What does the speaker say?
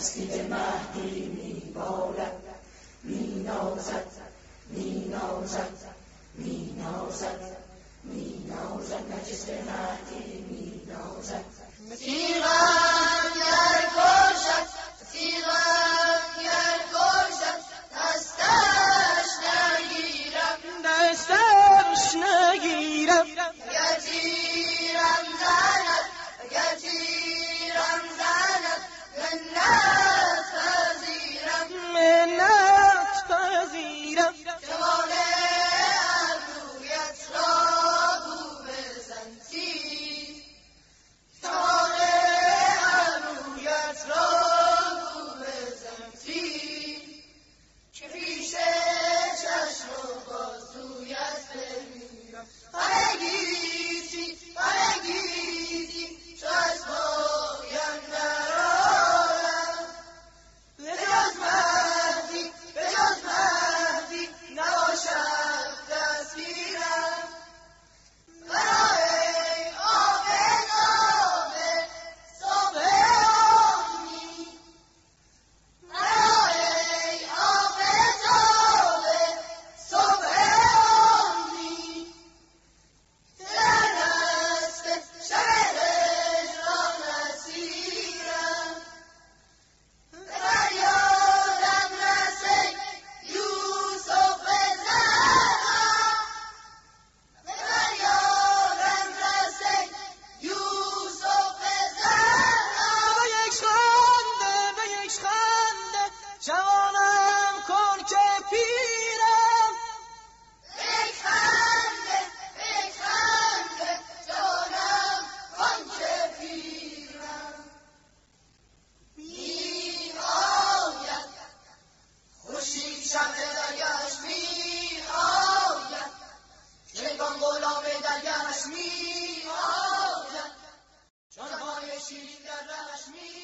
تسبیح مهدی میبالد، مینازد مینازد مینازد مینازد، نجس مهدی مینازد. تیغم گر کشد، تیغم گر کشد، دستش نگیرم، دستش نگیرم. اگر تیرم زند، اگر تیرم زند، منت پذیرم، منت پذیرم. جمال ابرویت را بو بزن تیر، جمال ابرویت را بو بزن تیر، که پیش چشم و بازویت بمیرم. همه گیتی چو از پایم درآیم، به جز مهدی نباشد دستگیرم. برای آب صبح امید، برای آب صبح امید، در دست شب هجران اسیرم. به فریادم رسه یوسف زهرا، به فریادم رسه یوسف زهرا. به یک خنده جوانم کن که پیرم. به یک خنده جانم کن که پیرم. می آید خورشید شب درگهش، می آید چنگان غلام درگهش، می آید جانهای شیرین در رهش، می